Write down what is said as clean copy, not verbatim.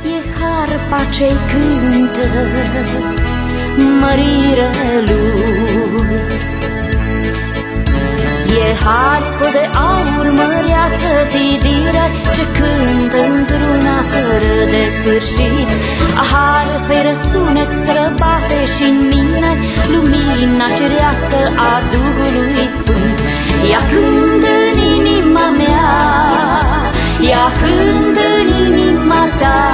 E harpa ce-i cântă mărirea lui. E harpă de aur măreață zidire ce cântă într-una fără de sfârșit. A harpei răsunet străbate și-n mine lumina cerească a Duhului Sfânt. Ea cântă în inima mea, ea cântă în inima ta.